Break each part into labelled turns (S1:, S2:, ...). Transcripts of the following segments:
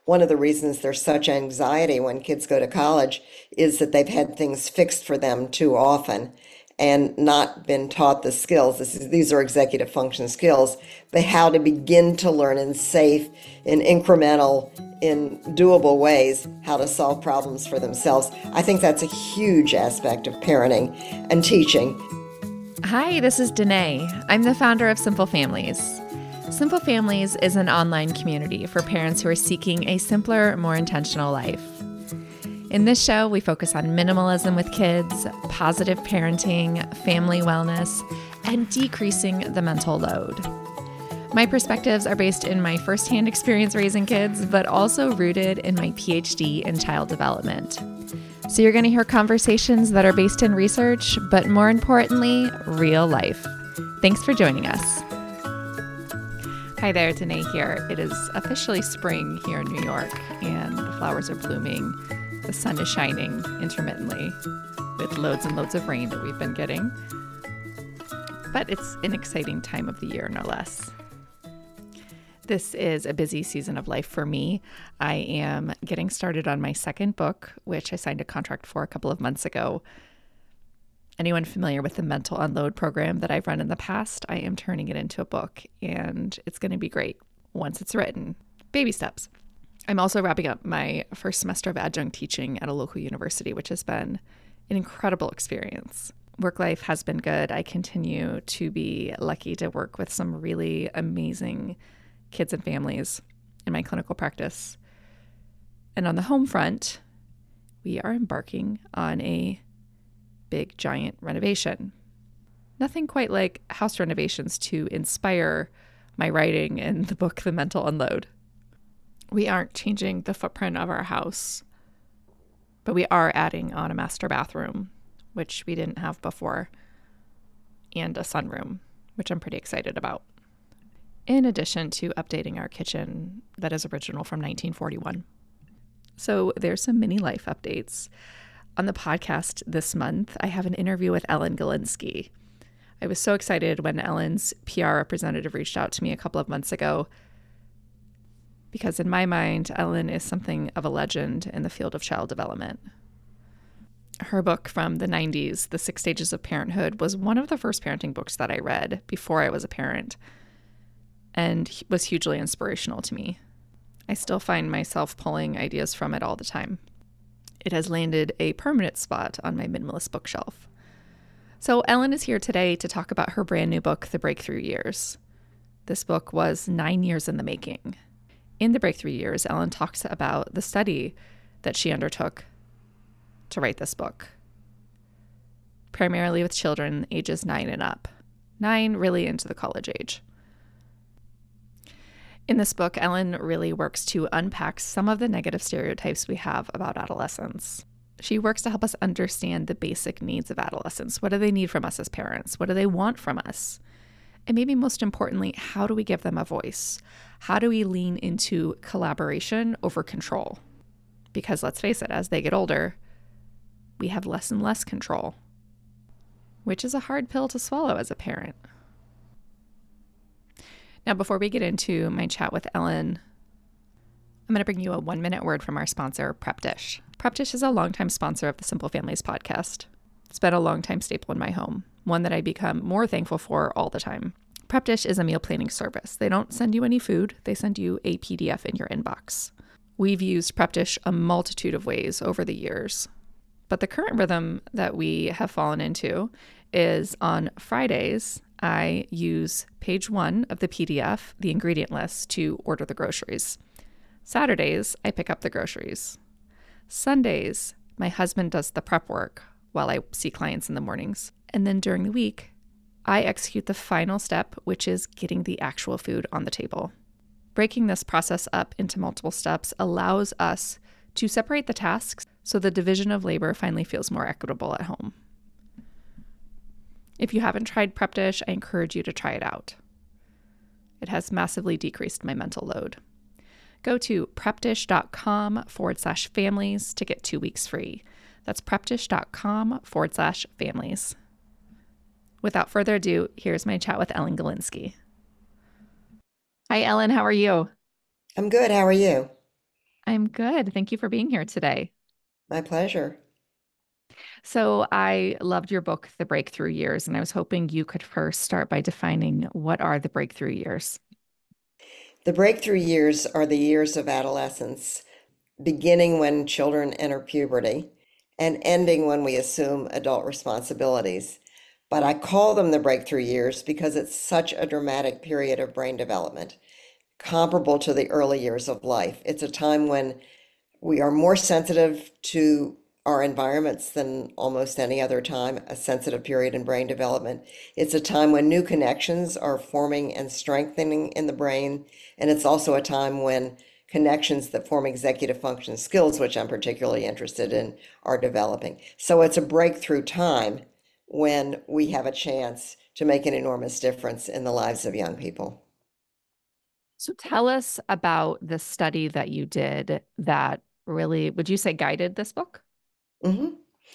S1: one of the reasons there's such anxiety when kids go to college is that they've had things fixed for them too often and not been taught the skills. These are executive function skills, but how to begin to learn in safe, in incremental, in doable ways how to solve problems for themselves. I think that's a huge aspect of parenting and teaching.
S2: Hi, this is Danae. I'm the founder of Simple Families. Simple Families is an online community for parents who are seeking a simpler, more intentional life. In this show, we focus on minimalism with kids, positive parenting, family wellness, and decreasing the mental load. My perspectives are based in my firsthand experience raising kids, but also rooted in my PhD in child development. So you're going to hear conversations that are based in research, but more importantly, real life. Thanks for joining us. Hi there, Danae here. It is officially spring here in New York, and the flowers are blooming. The sun is shining intermittently with loads and loads of rain that we've been getting. But it's an exciting time of the year, no less. This is a busy season of life for me. I am getting started on my second book, which I signed a contract for a couple of months ago. Anyone familiar with the Mental Unload program that I've run in the past, I am turning it into a book, and it's going to be great once it's written. Baby steps. I'm also wrapping up my first semester of adjunct teaching at a local university, which has been an incredible experience. Work life has been good. I continue to be lucky to work with some really amazing kids and families in my clinical practice. And on the home front, we are embarking on a big, giant renovation. Nothing quite like house renovations to inspire my writing in the book, The Mental Unload. We aren't changing the footprint of our house, but we are adding on a master bathroom, which we didn't have before, and a sunroom, which I'm pretty excited about. In addition to updating our kitchen that is original from 1941. So there's some mini life updates. On the podcast this month, I have an interview with Ellen Galinsky. I was so excited when Ellen's PR representative reached out to me a couple of months ago, because in my mind, Ellen is something of a legend in the field of child development. Her book from the 90s, The 6 Stages of Parenthood, was one of the first parenting books that I read before I was a parent and was hugely inspirational to me. I still find myself pulling ideas from it all the time. It has landed a permanent spot on my minimalist bookshelf. So Ellen is here today to talk about her brand new book, The Breakthrough Years. This book was 9 years in the making. In The Breakthrough Years, Ellen talks about the study that she undertook to write this book, primarily with children ages 9 and up, 9 really into the college age. In this book, Ellen really works to unpack some of the negative stereotypes we have about adolescents. She works to help us understand the basic needs of adolescents. What do they need from us as parents? What do they want from us? And maybe most importantly, how do we give them a voice? How do we lean into collaboration over control? Because let's face it, as they get older, we have less and less control, which is a hard pill to swallow as a parent. Now, before we get into my chat with Ellen, I'm going to bring you a 1-minute word from our sponsor, Prep Dish. Prep Dish is a longtime sponsor of the Simple Families podcast. It's been a longtime staple in my home, one that I become more thankful for all the time. Prep Dish is a meal planning service. They don't send you any food. They send you a PDF in your inbox. We've used Prep Dish a multitude of ways over the years, but the current rhythm that we have fallen into is on Fridays, I use page 1 of the PDF, the ingredient list, to order the groceries. Saturdays, I pick up the groceries. Sundays, my husband does the prep work while I see clients in the mornings. And then during the week, I execute the final step, which is getting the actual food on the table. Breaking this process up into multiple steps allows us to separate the tasks so the division of labor finally feels more equitable at home. If you haven't tried Prep Dish, I encourage you to try it out. It has massively decreased my mental load. Go to prepdish.com/families to get 2 weeks free. That's prepdish.com/families. Without further ado, here's my chat with Ellen Galinsky. Hi, Ellen. How are you?
S1: I'm good. How are you?
S2: I'm good. Thank you for being here today.
S1: My pleasure.
S2: So, I loved your book, The Breakthrough Years, and I was hoping you could first start by defining what are the breakthrough years.
S1: The breakthrough years are the years of adolescence, beginning when children enter puberty and ending when we assume adult responsibilities. But I call them the breakthrough years because it's such a dramatic period of brain development, comparable to the early years of life. It's a time when we are more sensitive to our environments than almost any other time, a sensitive period in brain development. It's a time when new connections are forming and strengthening in the brain. And it's also a time when connections that form executive function skills, which I'm particularly interested in, are developing. So it's a breakthrough time when we have a chance to make an enormous difference in the lives of young people.
S2: So, tell us about the study that you did that really, would you say, guided this book?
S1: Mhm.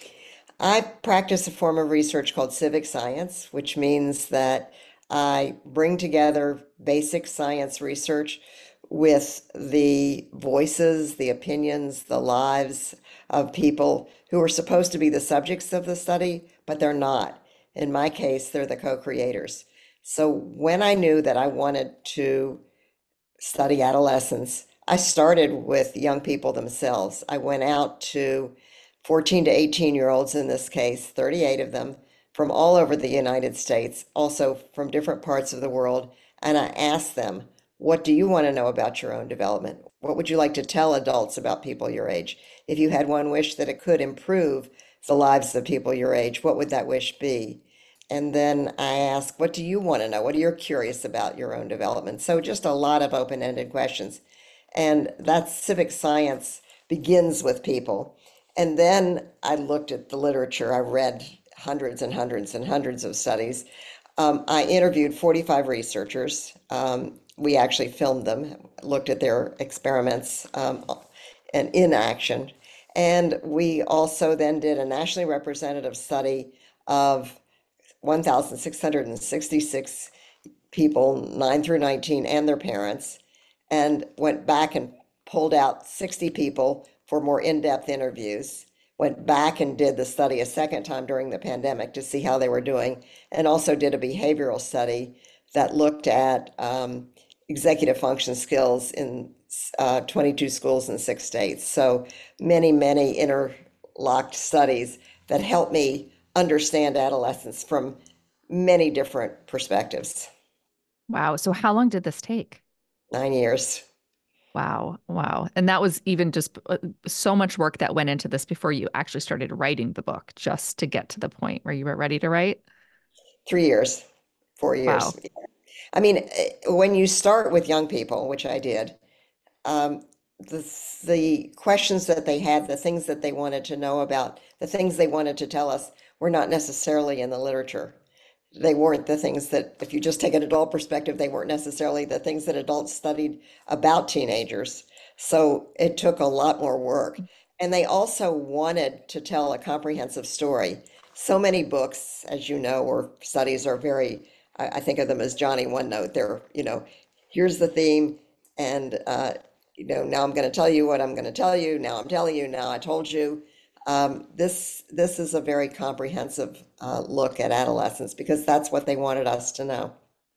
S1: I practice a form of research called civic science, which means that I bring together basic science research with the voices, the opinions, the lives of people who are supposed to be the subjects of the study, but they're not. In my case, they're the co-creators. So when I knew that I wanted to study adolescence, I started with young people themselves. I went out to 14 to 18-year-olds in this case, 38 of them from all over the United States, also from different parts of the world, and I asked them, what do you want to know about your own development? What would you like to tell adults about people your age? If you had one wish that it could improve the lives of people your age, what would that wish be? And then I ask, what do you want to know? What are you curious about your own development? So just a lot of open-ended questions. And that civic science begins with people. And then I looked at the literature. I read hundreds and hundreds and hundreds of studies. I interviewed 45 researchers. We actually filmed them, looked at their experiments and in action. And we also then did a nationally representative study of 1,666 people, 9 through 19, and their parents, and went back and pulled out 60 people for more in-depth interviews. Went back and did the study a second time during the pandemic to see how they were doing, and also did a behavioral study that looked at executive function skills in 22 schools in 6 states. So many, many interlocked studies that helped me understand adolescence from many different perspectives.
S2: Wow. So, how long did this take?
S1: 9 years.
S2: Wow. Wow. And that was even just so much work that went into this before you actually started writing the book, just to get to the point where you were ready to write.
S1: 3 years, 4 years.
S2: Wow.
S1: I mean, when you start with young people, which I did, um, the the questions that they had, the things that they wanted to know about, the things they wanted to tell us were not necessarily in the literature. They weren't the things that, if you just take an adult perspective, they weren't necessarily the things that adults studied about teenagers. So it took a lot more work. And they also wanted to tell a comprehensive story. So many books, as you know, or studies are very, I think of them as Johnny One Note. They're, here's the theme, and, now I'm going to tell you what I'm going to tell you. Now I'm telling you, now I told you. This is a very comprehensive look at adolescence because that's what they wanted us to know.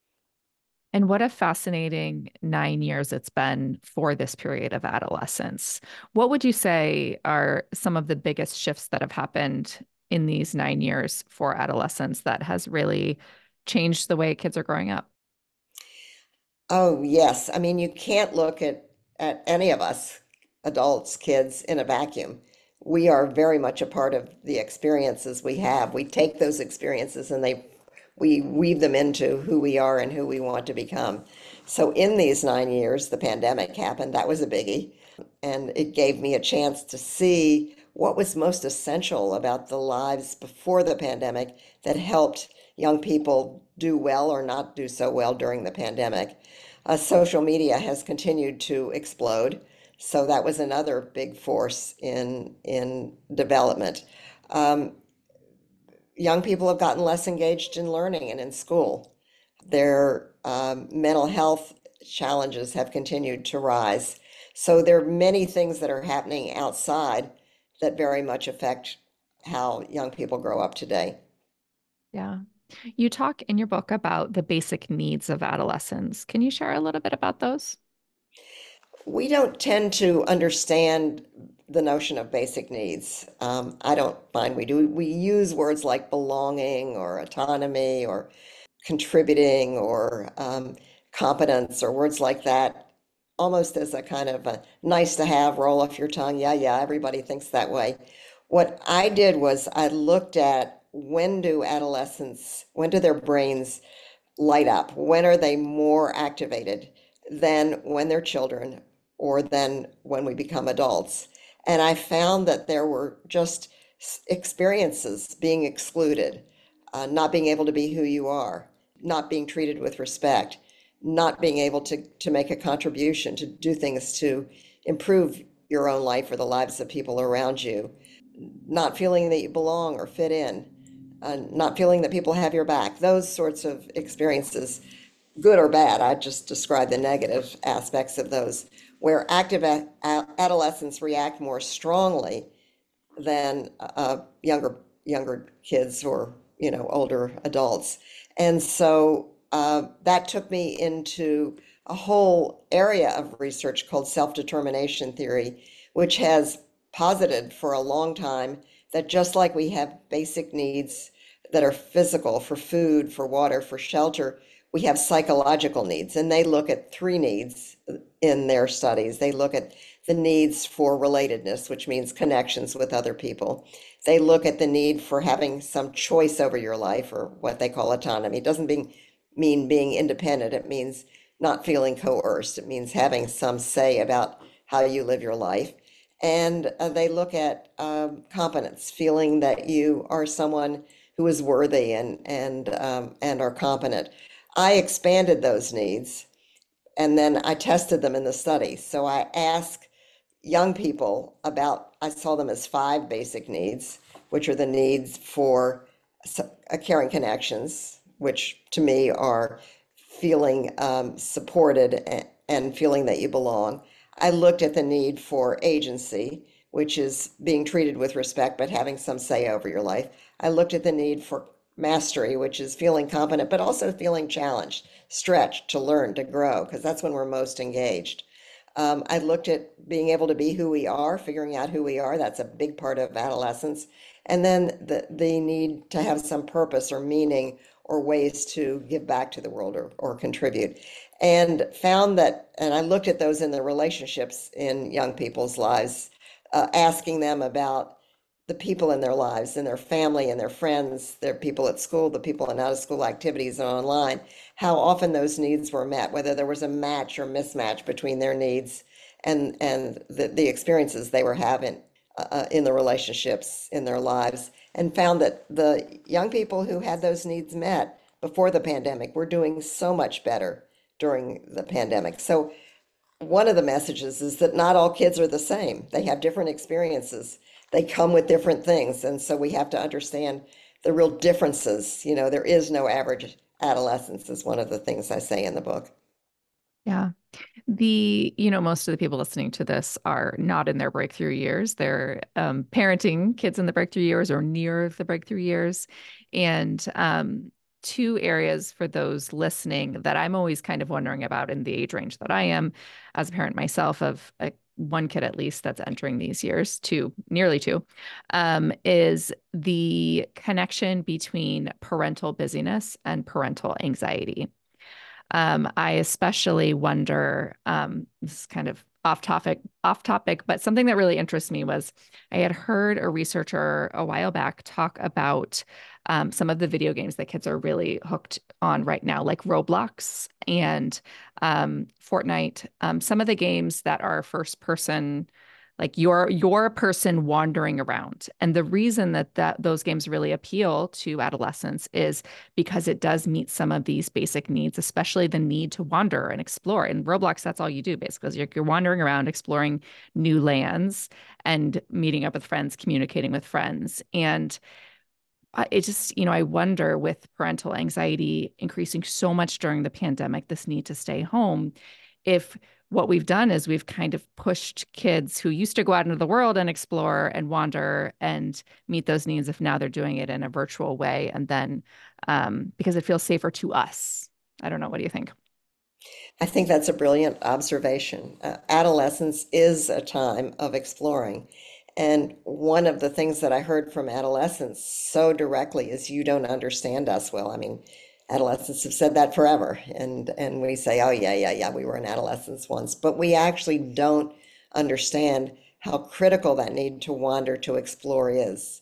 S2: And what a fascinating 9 years it's been for this period of adolescence. What would you say are some of the biggest shifts that have happened in these 9 years for adolescents that has really changed the way kids are growing up?
S1: Oh, yes. I mean, you can't look at any of us, adults, kids, in a vacuum. We are very much a part of the experiences we have. We take those experiences and we weave them into who we are and who we want to become. So in these 9 years, the pandemic happened. That was a biggie. And it gave me a chance to see what was most essential about the lives before the pandemic that helped young people do well or not do so well during the pandemic. Social media has continued to explode, so that was another big force in development. Um, Young people have gotten less engaged in learning and in school. Their mental health challenges have continued to rise. So there are many things that are happening outside that very much affect how young people grow up today.
S2: Yeah. You talk in your book about the basic needs of adolescents. Can you share a little bit about those?
S1: We don't tend to understand the notion of basic needs. I don't find we do. We use words like belonging or autonomy or contributing or competence or words like that, almost as a kind of a nice to have, roll off your tongue. Yeah, yeah, everybody thinks that way. What I did was I looked at when do their brains light up? When are they more activated than when they're children or than when we become adults? And I found that there were just experiences being excluded, not being able to be who you are, not being treated with respect, not being able to make a contribution, to do things to improve your own life or the lives of people around you, not feeling that you belong or fit in, not feeling that people have your back, those sorts of experiences, good or bad. I just described the negative aspects of those, where active adolescents react more strongly than younger kids or older adults. And so that took me into a whole area of research called self-determination theory, which has posited for a long time that just like we have basic needs that are physical for food, for water, for shelter, we have psychological needs. And they look at three needs in their studies. They look at the needs for relatedness, which means connections with other people. They look at the need for having some choice over your life, or what they call autonomy. It doesn't mean being independent. It means not feeling coerced. It means having some say about how you live your life. And they look at competence, feeling that you are someone who is worthy and are competent. I expanded those needs and then I tested them in the study. So I asked young people about, I saw them as five basic needs, which are the needs for caring connections, which to me are feeling supported and feeling that you belong. I looked at the need for agency, which is being treated with respect but having some say over your life. I looked at the need for mastery, which is feeling competent but also feeling challenged, stretched to learn, to grow, because that's when we're most engaged. I looked at being able to be who we are, figuring out who we are. That's a big part of adolescence. And then the need to have some purpose or meaning or ways to give back to the world or contribute. And found that, and I looked at those in the relationships in young people's lives, asking them about the people in their lives and their family and their friends, their people at school, the people in out of school activities and online, how often those needs were met, whether there was a match or mismatch between their needs and the experiences they were having in the relationships in their lives, and found that the young people who had those needs met before the pandemic were doing so much better during the pandemic. So one of the messages is that not all kids are the same. They have different experiences. They come with different things. And so we have to understand the real differences. There is no average adolescence, is one of the things I say in the book.
S2: Yeah. Most of the people listening to this are not in their breakthrough years. They're parenting kids in the breakthrough years or near the breakthrough years. And two areas for those listening that I'm always kind of wondering about in the age range that I am as a parent myself of one kid at least that's entering these years, nearly two, is the connection between parental busyness and parental anxiety. I especially wonder, this is kind of off topic, but something that really interests me was I had heard a researcher a while back talk about some of the video games that kids are really hooked on right now, like Roblox and Fortnite. Some of the games that are first person, like you're a person wandering around. And the reason that those games really appeal to adolescents is because it does meet some of these basic needs, especially the need to wander and explore. In Roblox, that's all you do basically. You're wandering around, exploring new lands and meeting up with friends, communicating with friends. And it just, I wonder with parental anxiety increasing so much during the pandemic, this need to stay home, if what we've done is we've kind of pushed kids who used to go out into the world and explore and wander and meet those needs if now they're doing it in a virtual way. And then because it feels safer to us. I don't know. What do you think?
S1: I think that's a brilliant observation. Adolescence is a time of exploring. And one of the things that I heard from adolescents so directly is you don't understand us well. I mean, adolescents have said that forever. And we say, oh, yeah, yeah, yeah, we were in adolescence once. But we actually don't understand how critical that need to wander, to explore is.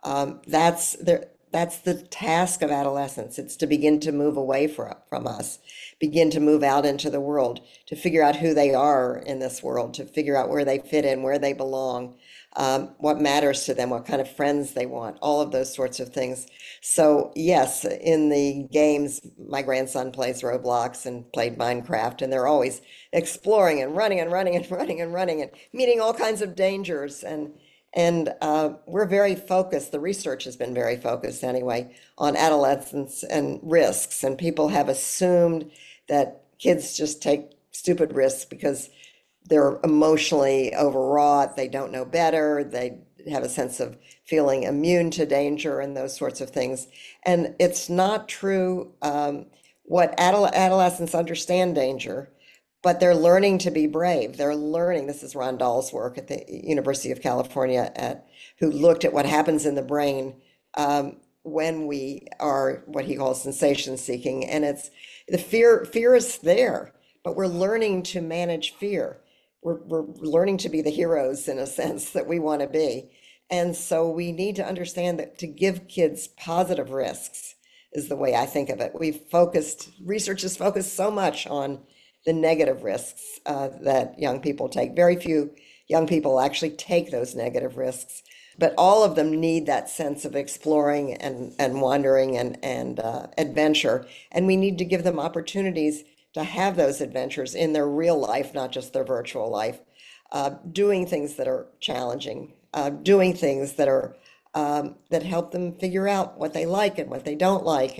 S1: That's the task of adolescence. It's to begin to move away from us, begin to move out into the world, to figure out who they are in this world, to figure out where they fit in, where they belong, what matters to them, what kind of friends they want, all of those sorts of things. So yes, in the games, my grandson plays Roblox and played Minecraft, and they're always exploring and running and running and running and running and meeting all kinds of dangers. And we're very focused, the research has been very focused anyway, on adolescence and risks. And people have assumed that kids just take stupid risks because they're emotionally overwrought, they don't know better, they have a sense of feeling immune to danger and those sorts of things. And it's not true. What adolescents understand danger, but they're learning to be brave. They're learning. This is Ron Dahl's work at the University of California, who looked at what happens in the brain when we are what he calls sensation seeking. And it's the fear is there, but we're learning to manage fear. We're learning to be the heroes in a sense that we want to be. And so we need to understand that to give kids positive risks is the way I think of it. Research has focused so much on the negative risks that young people take. Very few young people actually take those negative risks, but all of them need that sense of exploring and wandering and adventure. And we need to give them opportunities to have those adventures in their real life, not just their virtual life, doing things that are challenging, doing things that are that help them figure out what they like and what they don't like,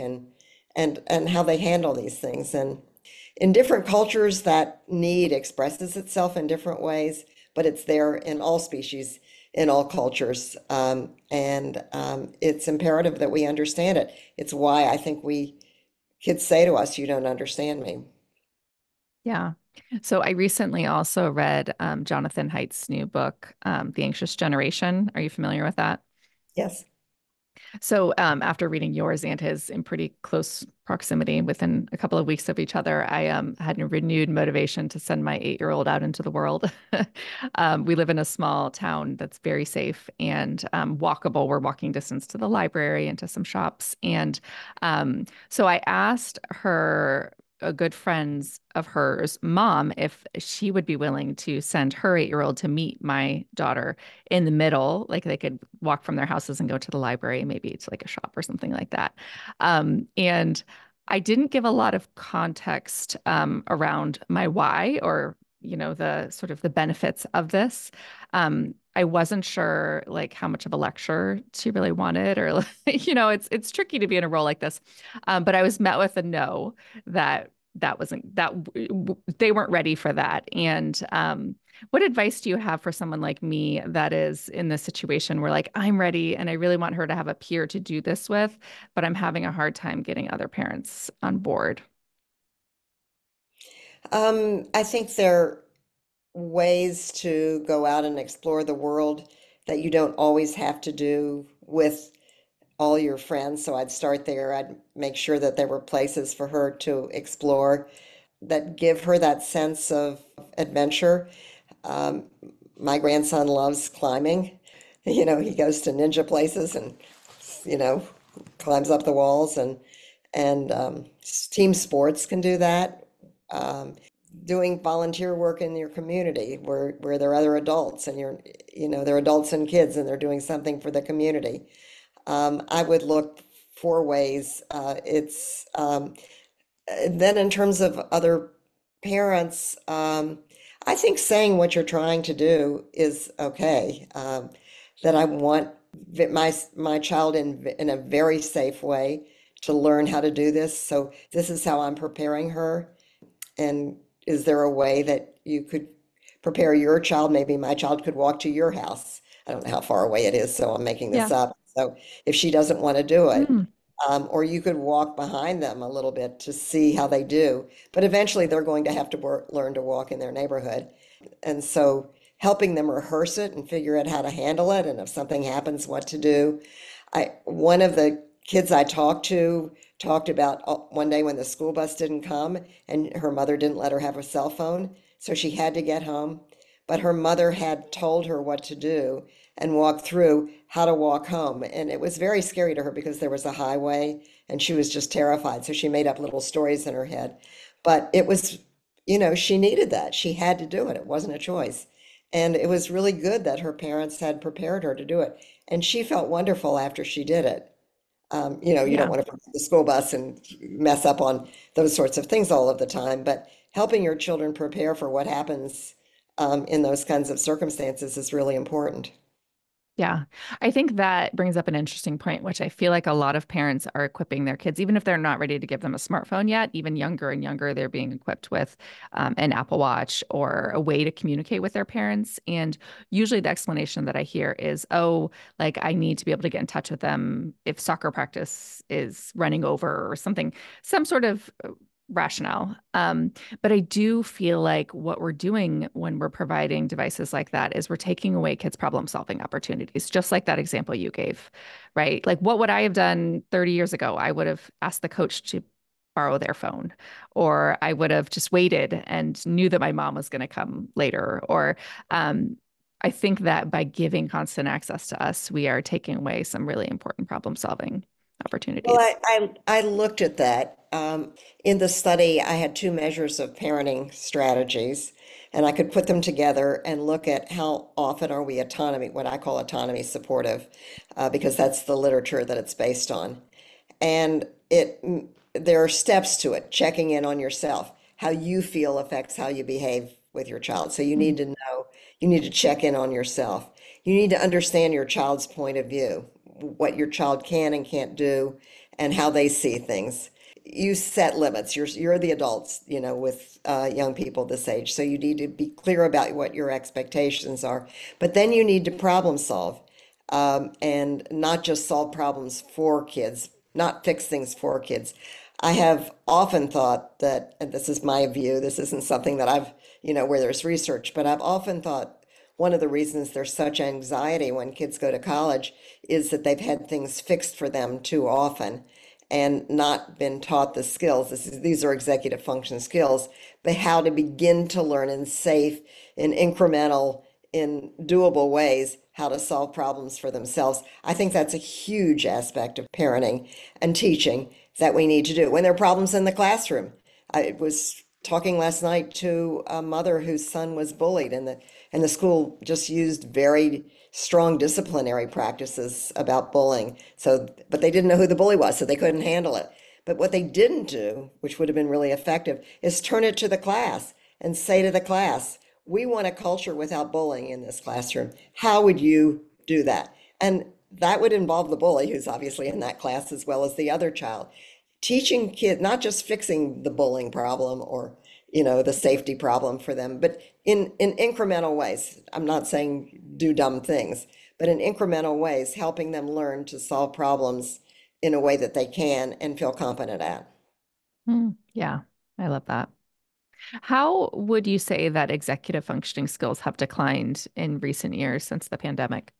S1: and how they handle these things. And in different cultures, that need expresses itself in different ways, but it's there in all species, in all cultures. And it's imperative that we understand it. It's why I think kids say to us, you don't understand me.
S2: Yeah. So I recently also read Jonathan Haidt's new book, The Anxious Generation. Are you familiar with that?
S1: Yes.
S2: So after reading yours and his in pretty close proximity within a couple of weeks of each other, I had a renewed motivation to send my 8-year-old out into the world. We live in a small town that's very safe and walkable. We're walking distance to the library and to some shops. And so I asked her, a good friend's of hers mom, if she would be willing to send her 8-year-old to meet my daughter in the middle, like they could walk from their houses and go to the library, maybe to like a shop or something like that. And I didn't give a lot of context around my why, or the sort of the benefits of this. I wasn't sure like how much of a lecture she really wanted, or it's tricky to be in a role like this. But I was met with a no, that wasn't that they weren't ready for that. And what advice do you have for someone like me that is in this situation where like I'm ready and I really want her to have a peer to do this with, but I'm having a hard time getting other parents on board?
S1: I think there are ways to go out and explore the world that you don't always have to do with all your friends. So I'd start there. I'd make sure that there were places for her to explore that give her that sense of adventure. Um, my grandson loves climbing. He goes to ninja places and, you know, climbs up the walls, and team sports can do that. Um, Doing volunteer work in your community where there are other adults and there are adults and kids and they're doing something for the community. I would look for ways. It's Then in terms of other parents, I think saying what you're trying to do is okay. That I want my child in a very safe way to learn how to do this. So this is how I'm preparing her, and is there a way that you could prepare your child? Maybe my child could walk to your house. I don't know how far away it is, so I'm making this
S2: Yeah.
S1: up. So if she doesn't want to do it,
S2: Mm,
S1: or you could walk behind them a little bit to see how they do. But eventually they're going to have to learn to walk in their neighborhood. And so helping them rehearse it and figure out how to handle it and if something happens, what to do. One of the kids I talked to talked about one day when the school bus didn't come and her mother didn't let her have a cell phone, so she had to get home. But her mother had told her what to do and walked through how to walk home. And it was very scary to her because there was a highway and she was just terrified. So she made up little stories in her head. But it was, she needed that. She had to do it. It wasn't a choice. And it was really good that her parents had prepared her to do it. And she felt wonderful after she did it. You don't
S2: yeah.
S1: want to forget the school bus and mess up on those sorts of things all of the time, but helping your children prepare for what happens in those kinds of circumstances is really important.
S2: Yeah, I think that brings up an interesting point, which I feel like a lot of parents are equipping their kids, even if they're not ready to give them a smartphone yet, even younger and younger, they're being equipped with an Apple Watch or a way to communicate with their parents. And usually the explanation that I hear is, oh, like I need to be able to get in touch with them if soccer practice is running over or something, some sort of rationale. But I do feel like what we're doing when we're providing devices like that is we're taking away kids' problem solving opportunities, just like that example you gave, right? Like, what would I have done 30 years ago? I would have asked the coach to borrow their phone, or I would have just waited and knew that my mom was going to come later. Or I think that by giving constant access to us, we are taking away some really important problem solving
S1: Well,
S2: opportunities.
S1: I looked at that. In the study, I had two measures of parenting strategies, and I could put them together and look at how often are we autonomy, what I call autonomy supportive, because that's the literature that it's based on. And there are steps to it, checking in on yourself. How you feel affects how you behave with your child. So you
S2: Mm,
S1: need to know, you need to check in on yourself. You need to understand your child's point of view, what your child can and can't do, and how they see things. You set limits. You're the adults, with young people this age. So you need to be clear about what your expectations are. But then you need to problem solve, and not just solve problems for kids, not fix things for kids. I have often thought that, and this is my view, this isn't something that where there's research, but I've often thought one of the reasons there's such anxiety when kids go to college is that they've had things fixed for them too often and not been taught the skills. These are executive function skills, but how to begin to learn in safe, in incremental, in doable ways how to solve problems for themselves. I think that's a huge aspect of parenting and teaching that we need to do. When there are problems in the classroom, I was talking last night to a mother whose son was bullied, and the school just used very strong disciplinary practices about bullying. So, but they didn't know who the bully was, so they couldn't handle it. But what they didn't do, which would have been really effective, is turn it to the class and say to the class, we want a culture without bullying in this classroom. How would you do that? And that would involve the bully, who's obviously in that class, as well as the other child. Teaching kids, not just fixing the bullying problem or, the safety problem for them, but in incremental ways. I'm not saying do dumb things, but in incremental ways, helping them learn to solve problems in a way that they can and feel competent at.
S2: yeah, I love that. How would you say that executive functioning skills have declined in recent years since the pandemic?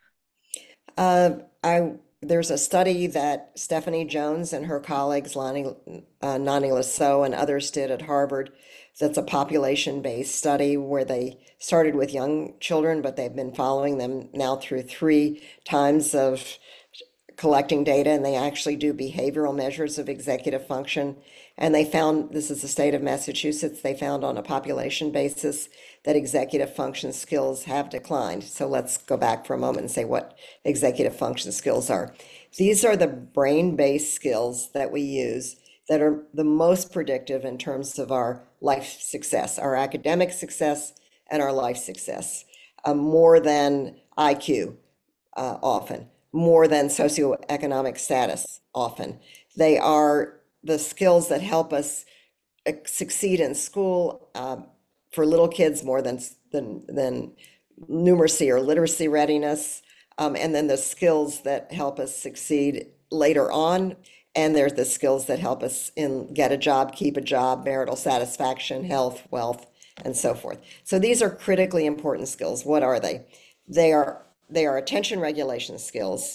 S1: There's a study that Stephanie Jones and her colleagues, Nani Lasso and others did at Harvard. That's a population-based study where they started with young children, but they've been following them now through three times of collecting data, and they actually do behavioral measures of executive function. And they found, this is the state of Massachusetts, they found on a population basis that executive function skills have declined. So let's go back for a moment and say what executive function skills are. These are the brain-based skills that we use that are the most predictive in terms of our life success, our academic success, and our life success, more than IQ, often, more than socioeconomic status often. They are the skills that help us succeed in school, for little kids more than numeracy or literacy readiness, and then the skills that help us succeed later on. And there's the skills that help us in get a job, keep a job, marital satisfaction, health, wealth, and so forth. So these are critically important skills. What are they? They are attention regulation skills,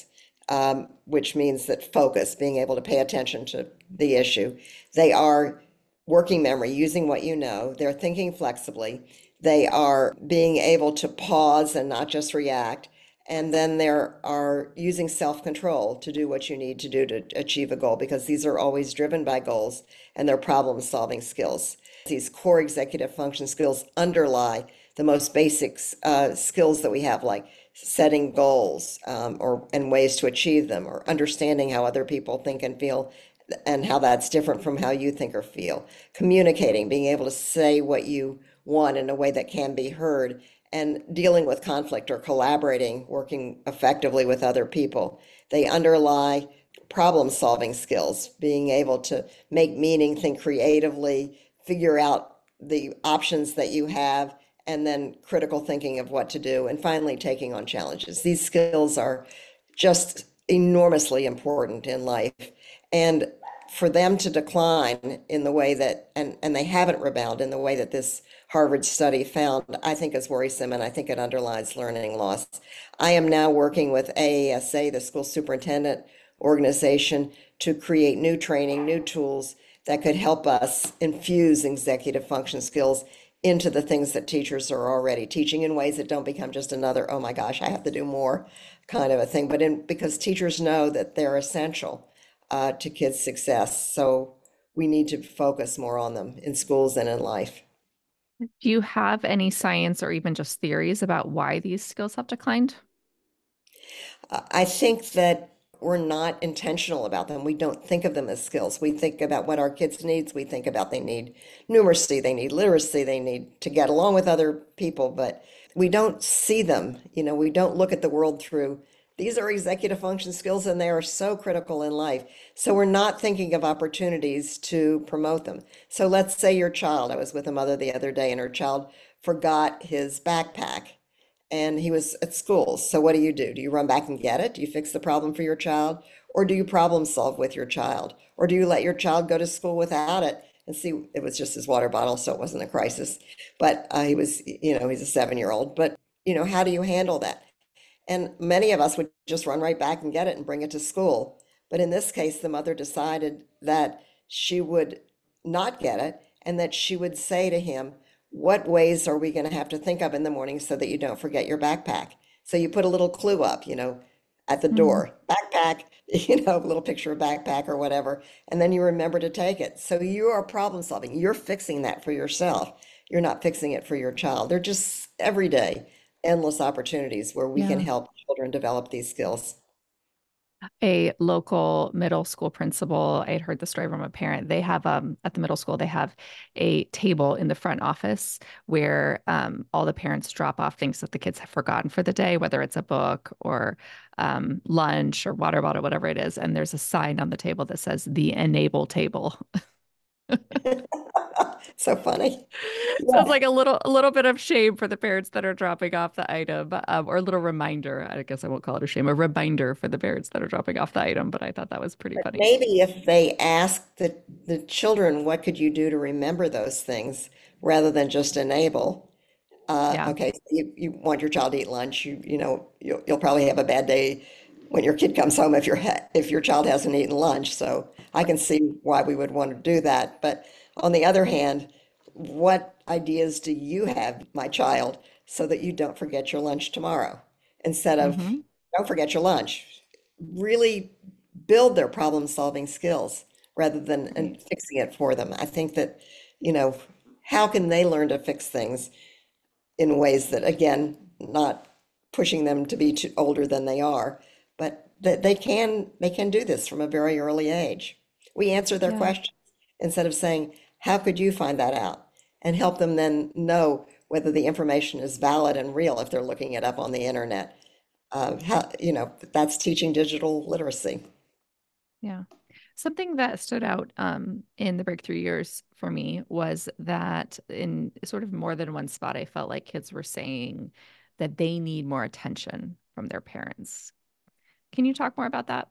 S1: which means that focus, being able to pay attention to the issue. They are working memory, using what you know. They're thinking flexibly. They are being able to pause and not just react. And then there are using self-control to do what you need to do to achieve a goal, because these are always driven by goals and they're problem-solving skills. These core executive function skills underlie the most basic skills that we have, like setting goals, and ways to achieve them, or understanding how other people think and feel and how that's different from how you think or feel. Communicating, being able to say what you want in a way that can be heard, and dealing with conflict or collaborating, working effectively with other people. They underlie problem-solving skills, being able to make meaning, think creatively, figure out the options that you have, and then critical thinking of what to do, and finally taking on challenges. These skills are just enormously important in life. And for them to decline in the way that, and they haven't rebounded in the way that this Harvard study found, I think is worrisome, and I think it underlies learning loss. I am now working with AASA, the school superintendent organization, to create new training, new tools that could help us infuse executive function skills into the things that teachers are already teaching, in ways that don't become just another, oh my gosh, I have to do more kind of a thing, but because teachers know that they're essential to kids' success. So we need to focus more on them in schools and in life.
S2: Do you have any science or even just theories about why these skills have declined?
S1: I think that we're not intentional about them. We don't think of them as skills. We think about what our kids needs. We think about they need numeracy, they need literacy, they need to get along with other people, but we don't see them. We don't look at the world through, these are executive function skills and they are so critical in life. So we're not thinking of opportunities to promote them. So let's say your child, I was with a mother the other day and her child forgot his backpack and he was at school. So what do? Do you run back and get it? Do you fix the problem for your child? Or do you problem solve with your child? Or do you let your child go to school without it and see, it was just his water bottle, so it wasn't a crisis. But he was, he's a 7-year-old. But, how do you handle that? And many of us would just run right back and get it and bring it to school. But in this case, the mother decided that she would not get it and that she would say to him, what ways are we going to have to think of in the morning so that you don't forget your backpack? So you put a little clue up, at the
S2: Mm,
S1: door, backpack, a little picture of backpack or whatever, and then you remember to take it. So you are problem solving. You're fixing that for yourself. You're not fixing it for your child. They're just every day endless opportunities where we can
S2: yeah.
S1: help children develop these skills.
S2: A local middle school principal, I had heard the story from a parent. They have at the middle school, they have a table in the front office where all the parents drop off things that the kids have forgotten for the day, whether it's a book or lunch or water bottle, whatever it is. And there's a sign on the table that says the enable table.
S1: So funny.
S2: So it's
S1: Yeah.
S2: like a little bit of shame for the parents that are dropping off the item, or a little reminder. I guess I won't call it a shame, a reminder for the parents that are dropping off the item. But I thought that was pretty funny.
S1: Maybe if they ask the children, what could you do to remember those things rather than just enable?
S2: Yeah.
S1: Okay, so you want your child to eat lunch, you'll probably have a bad day when your kid comes home if your child hasn't eaten lunch. So I can see why we would want to do that. But on the other hand, what ideas do you have, my child, so that you don't forget your lunch tomorrow? Instead of
S2: Hmm.
S1: don't forget your lunch, really build their problem-solving skills rather than
S2: Right.
S1: and fixing it for them. I think that, you know, how can they learn to fix things in ways that, again, not pushing them to be too older than they are, but that they can do this from a very early age. We answer their
S2: Yeah.
S1: questions instead of saying, how could you find that out? And help them then know whether the information is valid and real if they're looking it up on the internet. That's teaching digital literacy.
S2: Yeah. Something that stood out in the breakthrough years for me was that in sort of more than one spot, I felt like kids were saying that they need more attention from their parents. Can you talk more about that?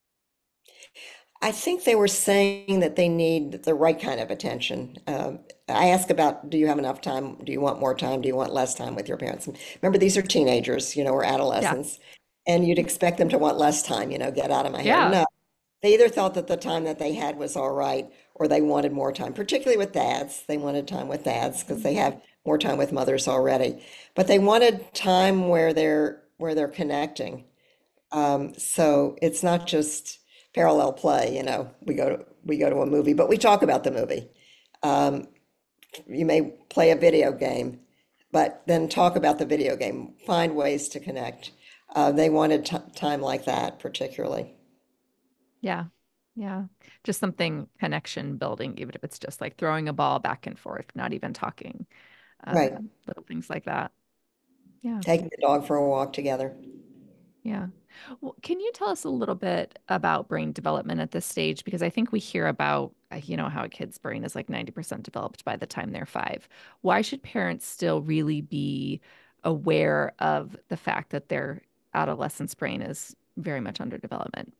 S1: I think they were saying that they need the right kind of attention. I ask about, do you have enough time? Do you want more time? Do you want less time with your parents? And remember, these are teenagers, or
S2: Yeah.
S1: adolescents, and you'd expect them to want less time, get out of my hair.
S2: Yeah.
S1: No, they either thought that the time that they had was all right, or they wanted more time, particularly with dads. They wanted time with dads because they have more time with mothers already. But they wanted time where they're connecting. So it's not just parallel play, we go to a movie, but we talk about the movie. Um, you may play a video game, but then talk about the video game. Find ways to connect. They wanted t time like that, particularly.
S2: Yeah. Yeah. Just something connection building, even if it's just like throwing a ball back and forth, not even talking,
S1: Right.
S2: little things like that. Yeah.
S1: Taking the dog for a walk together.
S2: Yeah. Well, can you tell us a little bit about brain development at this stage? Because I think we hear about, how a kid's brain is like 90% developed by the time they're 5. Why should parents still really be aware of the fact that their adolescent's brain is very much under development?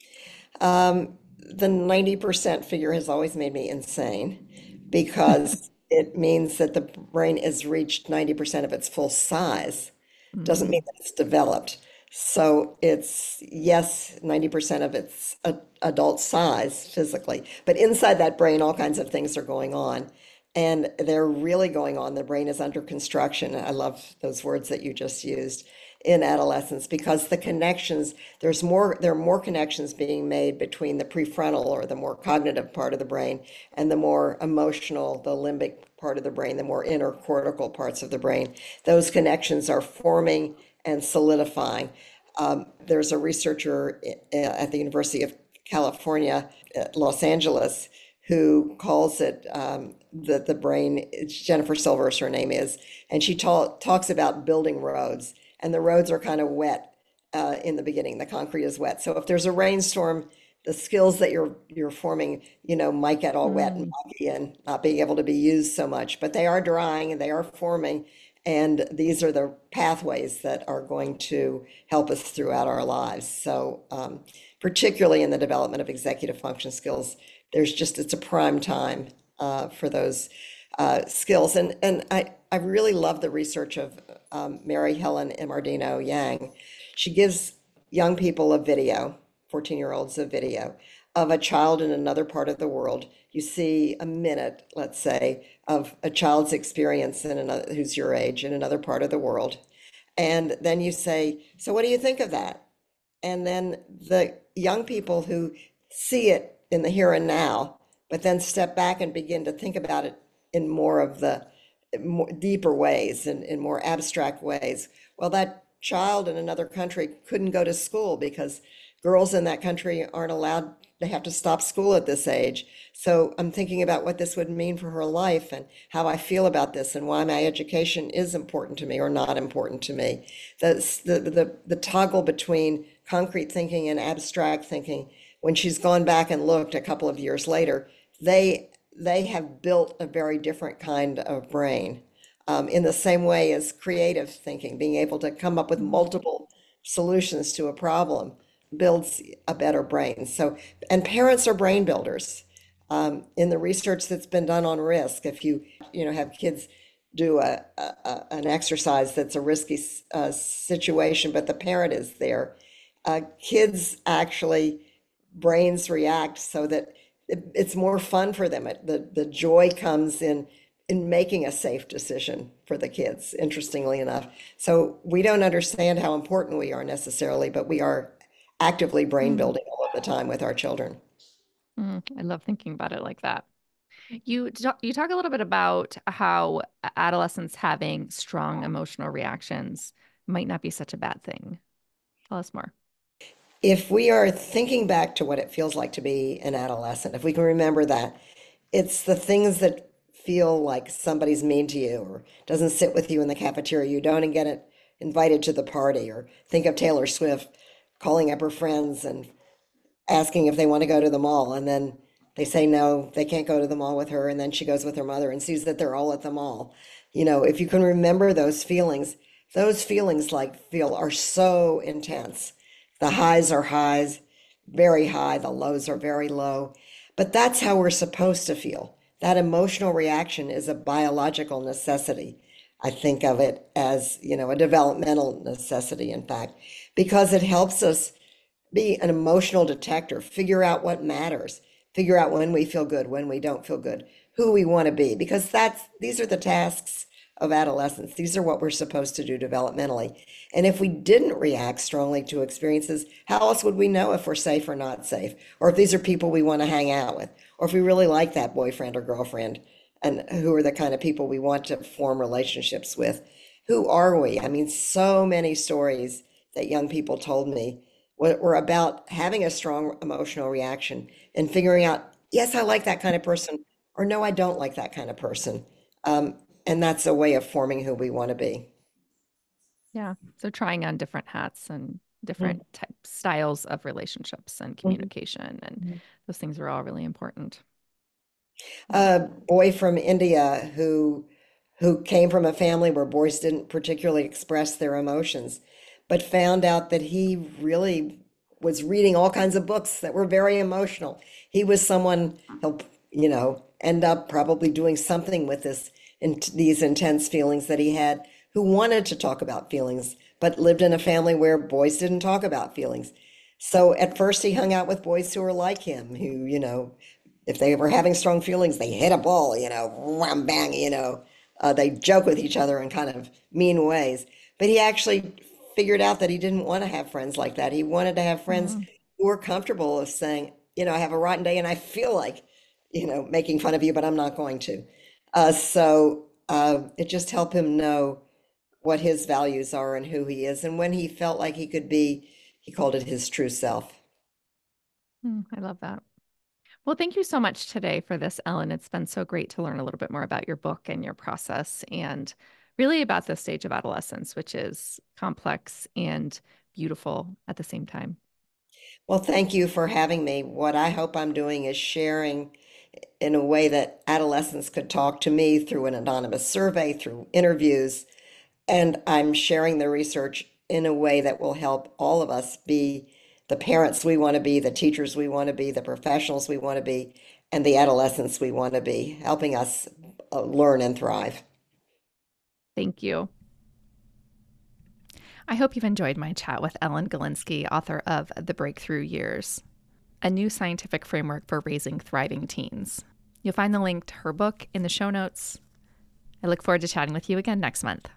S1: The 90% figure has always made me insane because it means that the brain has reached 90% of its full size. Doesn't mean
S2: Mm,
S1: that it's developed. So it's, yes, 90% of its adult size physically, but inside that brain, all kinds of things are going on. And they're really going on. The brain is under construction. I love those words that you just used in adolescence because the connections, there are more connections being made between the prefrontal or the more cognitive part of the brain and the more emotional, the limbic part of the brain, the more inner cortical parts of the brain. Those connections are forming and solidifying. There's a researcher at the University of California at Los Angeles who calls it the brain. It's Jennifer Silvers, her name is, and she talks about building roads, and the roads are kind of wet in the beginning. The concrete is wet, so if there's a rainstorm, the skills that you're forming, might get all wet and
S2: mm,
S1: muggy and not being able to be used so much, but they are drying and they are forming, and these are the pathways that are going to help us throughout our lives. So, particularly in the development of executive function skills, it's a prime time for those skills. And I really love the research of Mary Helen Immordino Yang. She gives young people a video, 14-year-olds a video of a child in another part of the world. You see a minute, let's say, of a child's experience who's your age in another part of the world. And then you say, so what do you think of that? And then the young people who see it in the here and now, but then step back and begin to think about it in more of the more deeper ways and in more abstract ways. Well, that child in another country couldn't go to school because girls in that country aren't allowed, they have to stop school at this age. So I'm thinking about what this would mean for her life and how I feel about this and why my education is important to me or not important to me. The toggle between concrete thinking and abstract thinking, when she's gone back and looked a couple of years later, they have built a very different kind of brain. In the same way as creative thinking, being able to come up with
S2: mm,
S1: multiple solutions to a problem builds a better brain. So, and parents are brain builders. In the research that's been done on risk, if you have kids do an exercise that's a risky situation, but the parent is there, kids actually brains react so that it's more fun for them. The joy comes in making a safe decision for the kids, interestingly enough. So we don't understand how important we are necessarily, but we are actively brain
S2: mm,
S1: building all of the time with our children.
S2: I love thinking about it like that. You talk a little bit about how adolescents having strong emotional reactions might not be such a bad thing. Tell us more.
S1: If we are thinking back to what it feels like to be an adolescent, if we can remember that, it's the things that feel like somebody's mean to you or doesn't sit with you in the cafeteria, you don't get it invited to the party, or think of Taylor Swift calling up her friends and asking if they want to go to the mall, and then they say no, they can't go to the mall with her, and then she goes with her mother and sees that they're all at the mall. If you can remember those feelings like feel are so intense. The highs are highs, very high, the lows are very low. But that's how we're supposed to feel. That emotional reaction is a biological necessity. I think of it as, a developmental necessity, in fact, because it helps us be an emotional detector, figure out what matters, figure out when we feel good, when we don't feel good, who we want to be, because these are the tasks of adolescence. These are what we're supposed to do developmentally. And if we didn't react strongly to experiences, how else would we know if we're safe or not safe? Or if these are people we want to hang out with? Or if we really like that boyfriend or girlfriend? And who are the kind of people we want to form relationships with? Who are we? I mean, so many stories that young people told me were about having a strong emotional reaction and figuring out, yes, I like that kind of person, or no, I don't like that kind of person. Um, and that's a way of forming who we want to be.
S2: Yeah. So trying on different hats and different type styles of relationships and
S1: Mhm.
S2: communication, and those things are all really important. Yeah.
S1: A boy from India who came from a family where boys didn't particularly express their emotions, but found out that he really was reading all kinds of books that were very emotional. He was someone he'll, end up probably doing something with these intense feelings that he had, who wanted to talk about feelings, but lived in a family where boys didn't talk about feelings. So at first he hung out with boys who were like him, who, if they were having strong feelings, they hit a ball, wham, bang, they joke with each other in kind of mean ways. But he actually figured out that he didn't want to have friends like that. He wanted to have friends
S2: Mm.
S1: who were comfortable of saying, I have a rotten day and I feel like, making fun of you, but I'm not going to. So it just helped him know what his values are and who he is. And when he felt like he could be, he called it his true self.
S2: I love that. Well, thank you so much today for this, Ellen. It's been so great to learn a little bit more about your book and your process, and really about this stage of adolescence, which is complex and beautiful at the same time.
S1: Well, thank you for having me. What I hope I'm doing is sharing in a way that adolescents could talk to me through an anonymous survey, through interviews, and I'm sharing the research in a way that will help all of us be the parents we want to be, the teachers we want to be, the professionals we want to be, and the adolescents we want to be, helping us learn and thrive.
S2: Thank you. I hope you've enjoyed my chat with Ellen Galinsky, author of The Breakthrough Years, a new scientific framework for raising thriving teens. You'll find the link to her book in the show notes. I look forward to chatting with you again next month.